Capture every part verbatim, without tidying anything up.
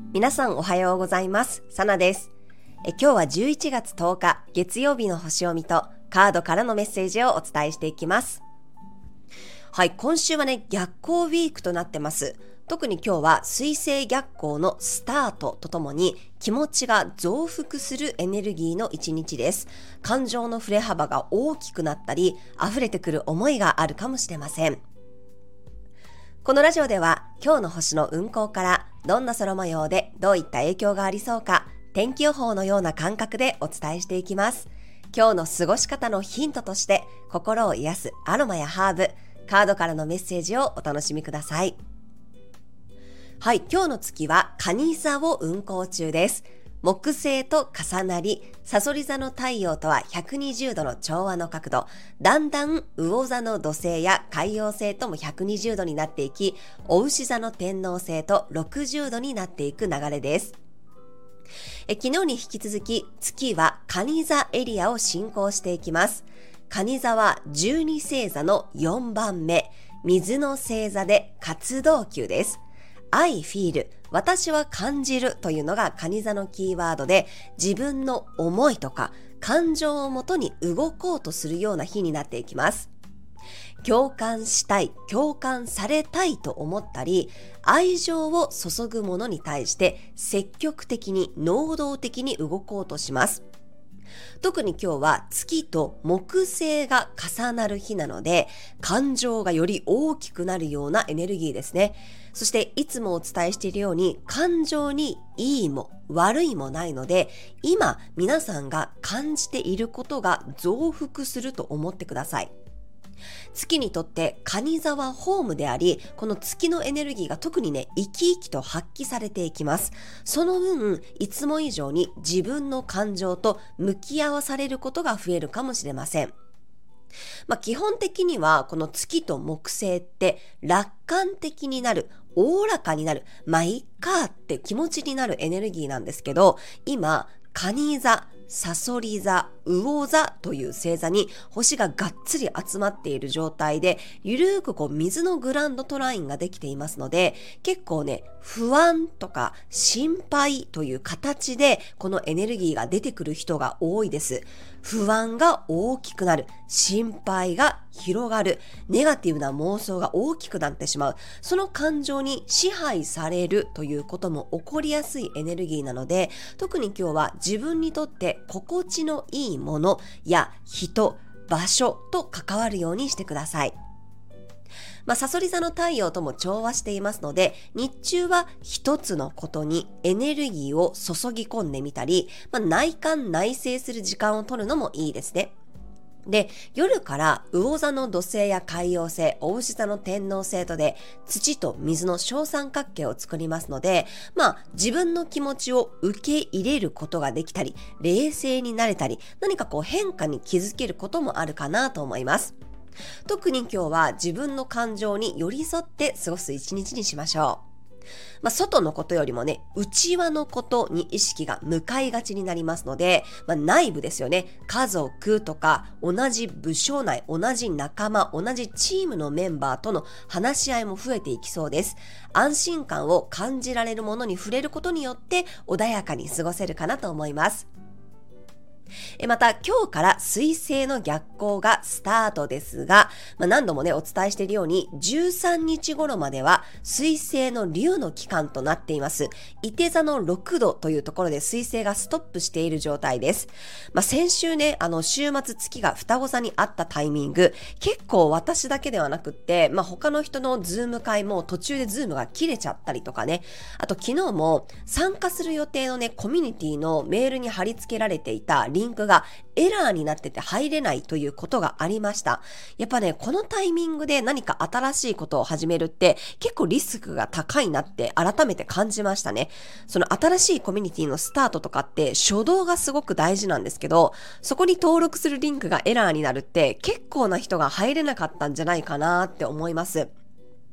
皆さんおはようございます。サナです。え今日はじゅういちがつとおか月曜日の星を見とカードからのメッセージをお伝えしていきます。はい、今週はね逆行ウィークとなってます。特に今日は水星逆行のスタートとともに気持ちが増幅するエネルギーの一日です。感情の振れ幅が大きくなったり溢れてくる思いがあるかもしれません。このラジオでは今日の星の運行からどんな空模様でどういった影響がありそうか天気予報のような感覚でお伝えしていきます。今日の過ごし方のヒントとして心を癒すアロマやハーブ、カードからのメッセージをお楽しみください。はい、今日の月は蟹座を運行中です。木星と重なり、蠍座の太陽とはひゃくにじゅうどの調和の角度、だんだん魚座の土星や海王星ともひゃくにじゅうどになっていき、牡牛座の天王星とろくじゅうどになっていく流れです。え昨日に引き続き月は蟹座エリアを進行していきます。蟹座はじゅうに星座のよんばんめ、水の星座で活動級です。I feel 私は感じるというのが蟹座のキーワードで、自分の思いとか感情をもとに動こうとするような日になっていきます。共感したい、共感されたいと思ったり、愛情を注ぐものに対して積極的に能動的に動こうとします。特に今日は月と木星が重なる日なので、感情がより大きくなるようなエネルギーですね。そしていつもお伝えしているように、感情にいいも悪いもないので、今皆さんが感じていることが増幅すると思ってください。月にとって蟹座はホームであり、この月のエネルギーが特にね生き生きと発揮されていきます。その分いつも以上に自分の感情と向き合わされることが増えるかもしれません。まあ、基本的にはこの月と木星って楽観的になる、おおらかになる、まあいっかって気持ちになるエネルギーなんですけど、今蟹座、さそり座、魚座という星座に星ががっつり集まっている状態で、ゆるーくこう水のグランドトラインができていますので、結構ね不安とか心配という形でこのエネルギーが出てくる人が多いです。不安が大きくなる、心配が広がる、ネガティブな妄想が大きくなってしまう、その感情に支配されるということも起こりやすいエネルギーなので、特に今日は自分にとって心地のいいものや人、場所と関わるようにしてください。まあ、さそり座の太陽とも調和していますので、日中は一つのことにエネルギーを注ぎ込んでみたり、まあ、内観内省する時間を取るのもいいですね。で、夜から魚座の土星や海王星、牡牛座の天王星とで土と水の小三角形を作りますので、まあ自分の気持ちを受け入れることができたり、冷静になれたり、何かこう変化に気づけることもあるかなと思います。特に今日は自分の感情に寄り添って過ごす一日にしましょう。まあ、外のことよりもね、内輪のことに意識が向かいがちになりますので、まあ、内部ですよね。家族とか同じ部署内、同じ仲間、同じチームのメンバーとの話し合いも増えていきそうです。安心感を感じられるものに触れることによって穏やかに過ごせるかなと思います。また今日から水星の逆行がスタートですが、まあ、何度もねお伝えしているようにじゅうさんにち頃までは水星の竜の期間となっています。いて座のろくどというところで水星がストップしている状態です。まあ、先週ねあの週末月が双子座にあったタイミング、結構私だけではなくって、まあ、他の人のズーム会も途中でズームが切れちゃったりとかね、あと昨日も参加する予定のねコミュニティのメールに貼り付けられていたリンクがエラーになってて入れないということがありました。やっぱねこのタイミングで何か新しいことを始めるって結構リスクが高いなって改めて感じましたね。その新しいコミュニティのスタートとかって初動がすごく大事なんですけど、そこに登録するリンクがエラーになるって結構な人が入れなかったんじゃないかなって思います。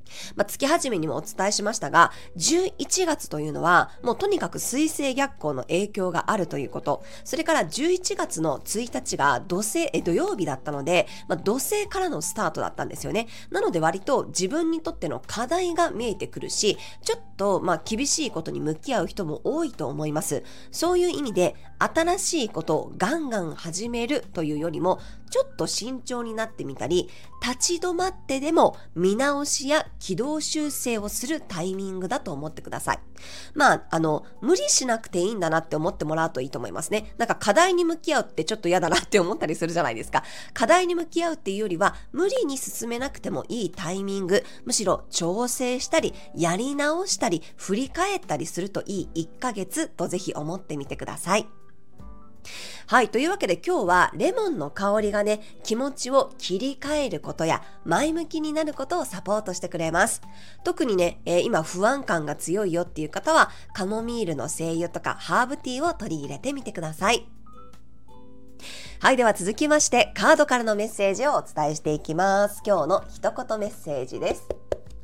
まあ、月始めにもお伝えしましたが、じゅういちがつというのはもうとにかく水星逆行の影響があるということ。それからじゅういちがつのついたちが土星え土曜日だったので、まあ、土星からのスタートだったんですよね。なので割と自分にとっての課題が見えてくるし、ちょっとまあ厳しいことに向き合う人も多いと思います。そういう意味で新しいことをガンガン始めるというよりも、ちょっと慎重になってみたり、立ち止まってでも見直しや軌道修正をするタイミングだと思ってください。まあ、あの、無理しなくていいんだなって思ってもらうといいと思いますね。なんか課題に向き合うってちょっと嫌だなって思ったりするじゃないですか。課題に向き合うっていうよりは、無理に進めなくてもいいタイミング、むしろ調整したり、やり直したり、振り返ったりするといいいっかげつとぜひ思ってみてください。はい。というわけで今日はレモンの香りがね、気持ちを切り替えることや前向きになることをサポートしてくれます。特にね、えー、今不安感が強いよっていう方はカモミールの精油とかハーブティーを取り入れてみてください。はい。では続きましてカードからのメッセージをお伝えしていきます。今日の一言メッセージです。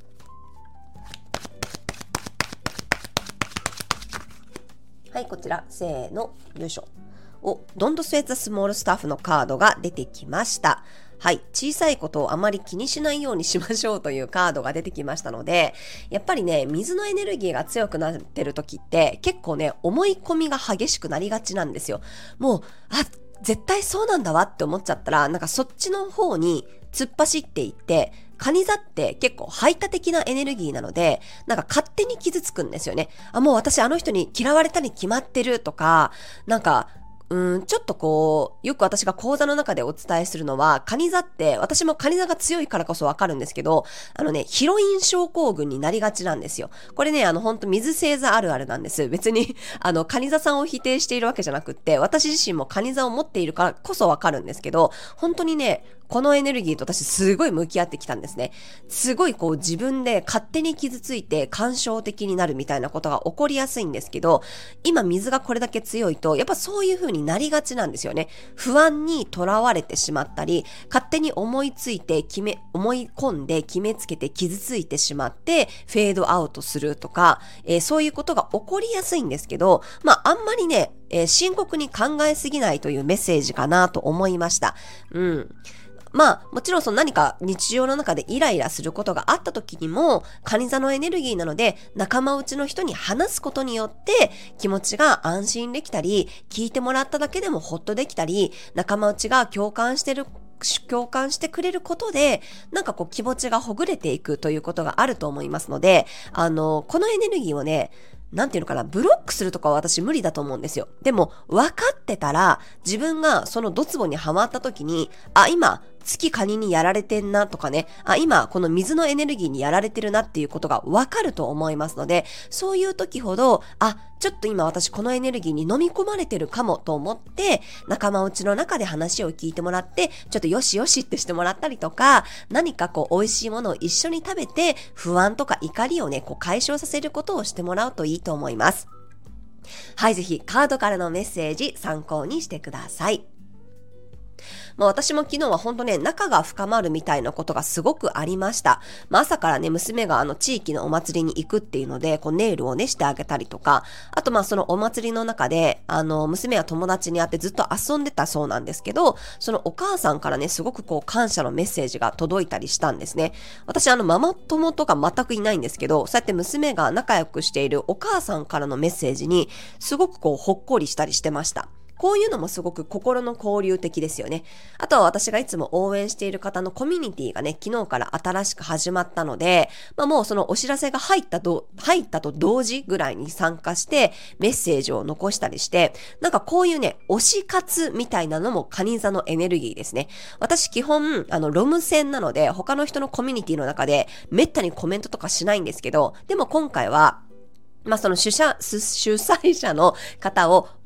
はい。こちら、せーの、よいしょ。お、Don't Sweat the Small Stuff のカードが出てきました。はい。小さいことをあまり気にしないようにしましょうというカードが出てきましたので、やっぱりね、水のエネルギーが強くなってる時って結構ね、思い込みが激しくなりがちなんですよ。もう、あ、絶対そうなんだわって思っちゃったら、なんかそっちの方に突っ走っていって、蟹座って結構排他的なエネルギーなので、なんか勝手に傷つくんですよね。あ、もう私あの人に嫌われたに決まってるとか、なんか、うん、ちょっとこう、よく私が講座の中でお伝えするのは、蟹座って、私も蟹座が強いからこそわかるんですけど、あのね、ヒロイン症候群になりがちなんですよ。これね、あの、ほんと水星座あるあるなんです。別に、あの、蟹座さんを否定しているわけじゃなくって、私自身も蟹座を持っているからこそわかるんですけど、本当にね、このエネルギーと私すごい向き合ってきたんですね。すごいこう自分で勝手に傷ついて感傷的になるみたいなことが起こりやすいんですけど、今水がこれだけ強いと、やっぱそういう風になりがちなんですよね。不安にとらわれてしまったり、勝手に思いついて決め、思い込んで決めつけて傷ついてしまって、フェードアウトするとか、えー、そういうことが起こりやすいんですけど、まああんまりね、えー、深刻に考えすぎないというメッセージかなと思いました。うん。まあ、もちろんその何か日常の中でイライラすることがあった時にも、蟹座のエネルギーなので、仲間内の人に話すことによって気持ちが安心できたり、聞いてもらっただけでもほっとできたり、仲間内が共感してる共感してくれることで、なんかこう気持ちがほぐれていくということがあると思いますので、あの、このエネルギーをね、なんていうのかな、ブロックするとかは私無理だと思うんですよ。でも、分かってたら、自分がそのドツボにはまった時に、あ、今、月カニにやられてんなとかね、あ、今、この水のエネルギーにやられてるなっていうことが分かると思いますので、そういう時ほど、あ、ちょっと今私このエネルギーに飲み込まれてるかもと思って、仲間内の中で話を聞いてもらって、ちょっとよしよしってしてもらったりとか、何かこう美味しいものを一緒に食べて、不安とか怒りをね、こう解消させることをしてもらうといいと思います。はい、ぜひカードからのメッセージ参考にしてください。まあ、私も昨日は本当ね、仲が深まるみたいなことがすごくありました。まあ、朝からね、娘があの地域のお祭りに行くっていうので、こうネイルをね、してあげたりとか、あとまあそのお祭りの中で、あの、娘は友達に会ってずっと遊んでたそうなんですけど、そのお母さんからね、すごくこう感謝のメッセージが届いたりしたんですね。私あの、ママ友とか全くいないんですけど、そうやって娘が仲良くしているお母さんからのメッセージに、すごくこうほっこりしたりしてました。こういうのもすごく心の交流的ですよね。あとは私がいつも応援している方のコミュニティがね、昨日から新しく始まったので、まあもうそのお知らせが入ったと、入ったと同時ぐらいに参加してメッセージを残したりして、なんかこういうね、推し活みたいなのも蟹座のエネルギーですね。私基本、あの、ロム線なので他の人のコミュニティの中でめったにコメントとかしないんですけど、でも今回は、まあその主者、主催者の方を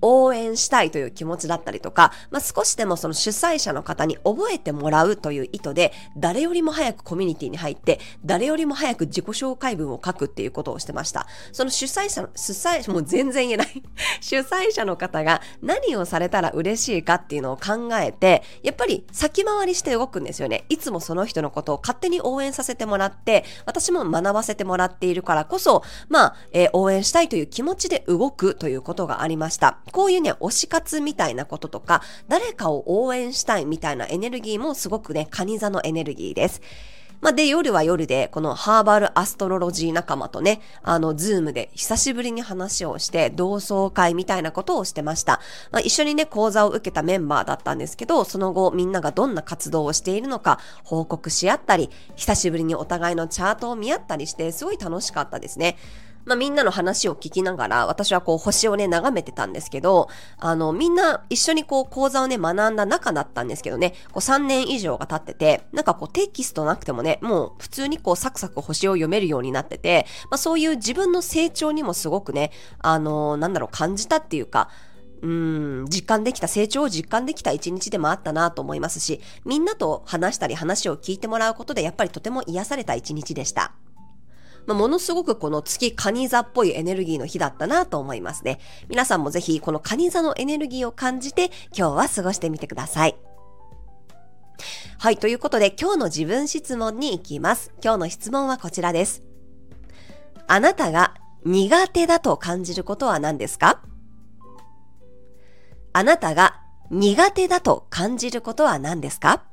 応援したいという気持ちだったりとか、まあ、少しでもその主催者の方に覚えてもらうという意図で、誰よりも早くコミュニティに入って、誰よりも早く自己紹介文を書くっていうことをしてました。その主催者の、主催者もう全然言えない。主催者の方が何をされたら嬉しいかっていうのを考えて、やっぱり先回りして動くんですよね。いつもその人のことを勝手に応援させてもらって、私も学ばせてもらっているからこそ、まあ、えー、応援したいという気持ちで動くということがありました。こういうね、推し活みたいなこととか、誰かを応援したいみたいなエネルギーもすごくね、蟹座のエネルギーです。まあ、で、夜は夜で、このハーバルアストロロジー仲間とね、あの、ズームで久しぶりに話をして、同窓会みたいなことをしてました。まあ、一緒にね、講座を受けたメンバーだったんですけど、その後、みんながどんな活動をしているのか、報告し合ったり、久しぶりにお互いのチャートを見合ったりして、すごい楽しかったですね。まあみんなの話を聞きながら、私はこう星をね、眺めてたんですけど、あの、みんな一緒にこう講座をね、学んだ仲だったんですけどね、こうさんねん以上が経ってて、なんかこうテキストなくてもね、もう普通にこうサクサク星を読めるようになってて、まあそういう自分の成長にもすごくね、あの、なんだろう、感じたっていうか、うーん、実感できた、成長を実感できた一日でもあったなと思いますし、みんなと話したり話を聞いてもらうことでやっぱりとても癒された一日でした。まあ、ものすごくこの月蟹座っぽいエネルギーの日だったなと思いますね。皆さんもぜひこの蟹座のエネルギーを感じて今日は過ごしてみてください。はい、ということで今日の自分質問に行きます。今日の質問はこちらです。あなたが苦手だと感じることは何ですか？あなたが苦手だと感じることは何ですか？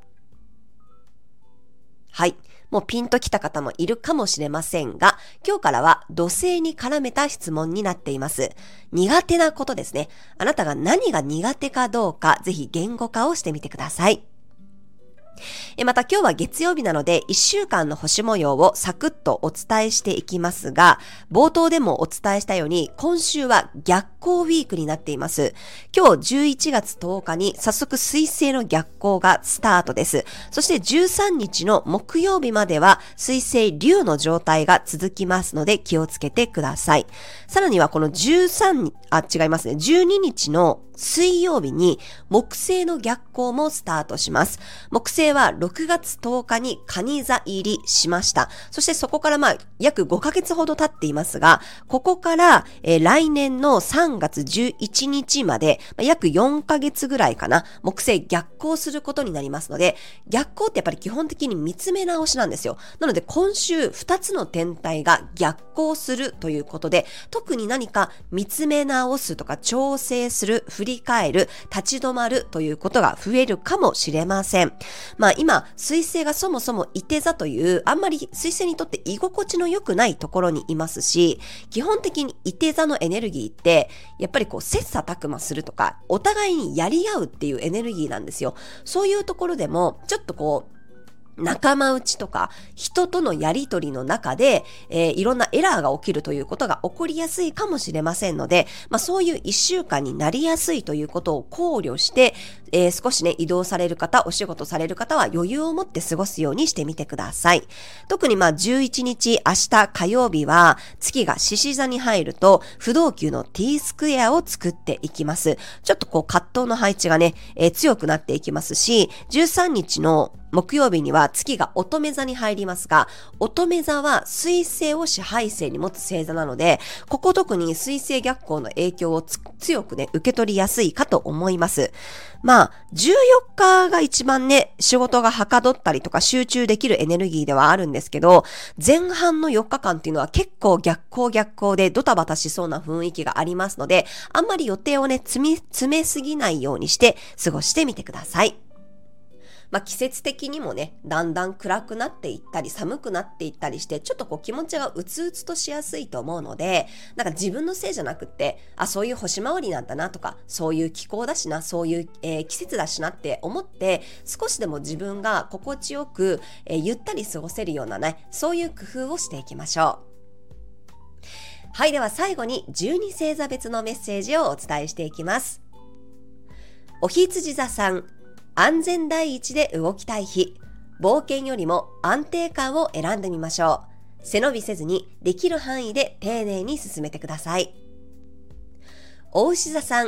はい。もうピンときた方もいるかもしれませんが、今日からは土星に絡めた質問になっています。苦手なことですね。あなたが何が苦手かどうか、ぜひ言語化をしてみてください。また今日は月曜日なのでいっしゅうかんの星模様をサクッとお伝えしていきますが、冒頭でもお伝えしたように今週は逆行ウィークになっています。今日じゅういちがつとおかに早速水星の逆行がスタートです。そしてじゅうさんにちの木曜日までは水星竜の状態が続きますので気をつけてください。さらにはこのじゅうさんにち、あ、違いますね。じゅうににちの水曜日に木星の逆行もスタートします。木星はろくがつとおかに蟹座入りしました。そしてそこからまあ約ごかげつほど経っていますが、ここから、えー、来年のさんがつじゅういちにちまで、まあ、約よんかげつぐらいかな、木星逆行することになりますので、逆行ってやっぱり基本的に見つめ直しなんですよ。なので今週ふたつの天体が逆行するということで、特に何か見つめ直すとか調整する、振り返る、立ち止まるということが増えるかもしれません。まあ今、水星がそもそもいて座という、あんまり水星にとって居心地の良くないところにいますし、基本的にいて座のエネルギーって、やっぱりこう切磋琢磨するとか、お互いにやり合うっていうエネルギーなんですよ。そういうところでも、ちょっとこう、仲間内とか人とのやりとりの中で、えー、いろんなエラーが起きるということが起こりやすいかもしれませんので、まあそういう一週間になりやすいということを考慮して、えー、少しね移動される方、お仕事される方は余裕を持って過ごすようにしてみてください。特にまあじゅういちにち明日火曜日は月が獅子座に入ると不動級の T スクエアを作っていきます。ちょっとこう葛藤の配置がね、えー、強くなっていきますし、じゅうさんにちの木曜日には月が乙女座に入りますが、乙女座は水星を支配星に持つ星座なので、ここ特に水星逆行の影響を強くね、受け取りやすいかと思います。まあ、じゅうよっかが一番ね、仕事がはかどったりとか集中できるエネルギーではあるんですけど、前半のよっかかんっていうのは結構逆行逆行でドタバタしそうな雰囲気がありますので、あんまり予定をね、詰め、詰めすぎないようにして過ごしてみてください。まあ季節的にもね、だんだん暗くなっていったり寒くなっていったりして、ちょっとこう気持ちがうつうつとしやすいと思うので、なんか自分のせいじゃなくって、あ、そういう星回りなんだなとか、そういう気候だしな、そういう、えー、季節だしなって思って、少しでも自分が心地よく、えー、ゆったり過ごせるようなね、そういう工夫をしていきましょう。はい、では最後にじゅうに星座別のメッセージをお伝えしていきます。おひつじ座さん、安全第一で動きたい日。冒険よりも安定感を選んでみましょう。背伸びせずにできる範囲で丁寧に進めてください。お牛座さん、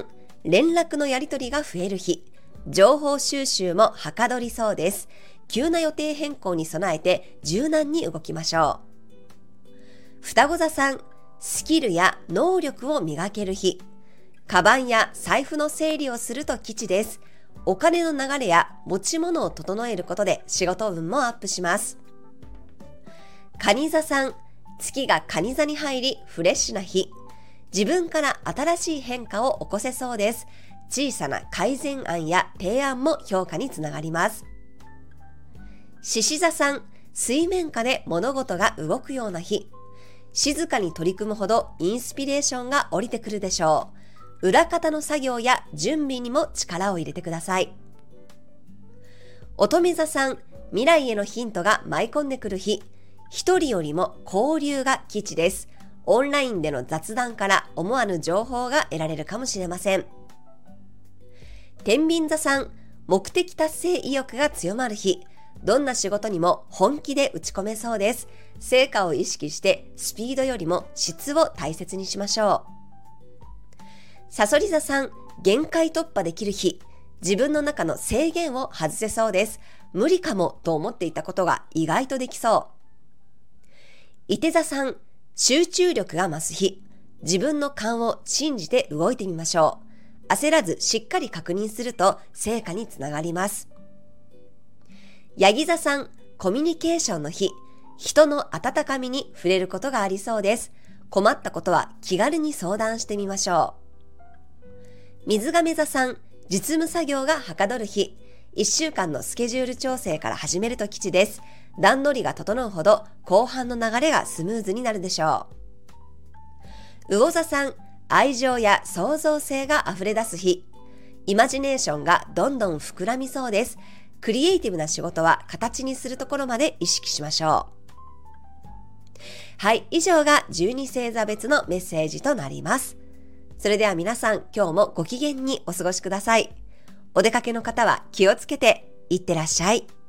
連絡のやり取りが増える日。情報収集もはかどりそうです。急な予定変更に備えて柔軟に動きましょう。双子座さん、スキルや能力を磨ける日。カバンや財布の整理をすると吉です。お金の流れや持ち物を整えることで仕事運もアップします。蟹座さん、月が蟹座に入りフレッシュな日。自分から新しい変化を起こせそうです。小さな改善案や提案も評価につながります。獅子座さん、水面下で物事が動くような日。静かに取り組むほどインスピレーションが降りてくるでしょう。裏方の作業や準備にも力を入れてください。乙女座さん、未来へのヒントが舞い込んでくる日。一人よりも交流が吉です。オンラインでの雑談から思わぬ情報が得られるかもしれません。天秤座さん、目的達成意欲が強まる日。どんな仕事にも本気で打ち込めそうです。成果を意識してスピードよりも質を大切にしましょう。さそり座さん、限界突破できる日。自分の中の制限を外せそうです。無理かもと思っていたことが意外とできそう。いて座さん、集中力が増す日。自分の勘を信じて動いてみましょう。焦らずしっかり確認すると成果につながります。ヤギ座さん、コミュニケーションの日。人の温かみに触れることがありそうです。困ったことは気軽に相談してみましょう。水亀座さん、実務作業がはかどる日。いっしゅうかんのスケジュール調整から始めると吉です。段取りが整うほど後半の流れがスムーズになるでしょう。魚座さん、愛情や創造性があふれ出す日。イマジネーションがどんどん膨らみそうです。クリエイティブな仕事は形にするところまで意識しましょう。はい、以上がじゅうに星座別のメッセージとなります。それでは皆さん、今日もご機嫌にお過ごしください。お出かけの方は気をつけていってらっしゃい。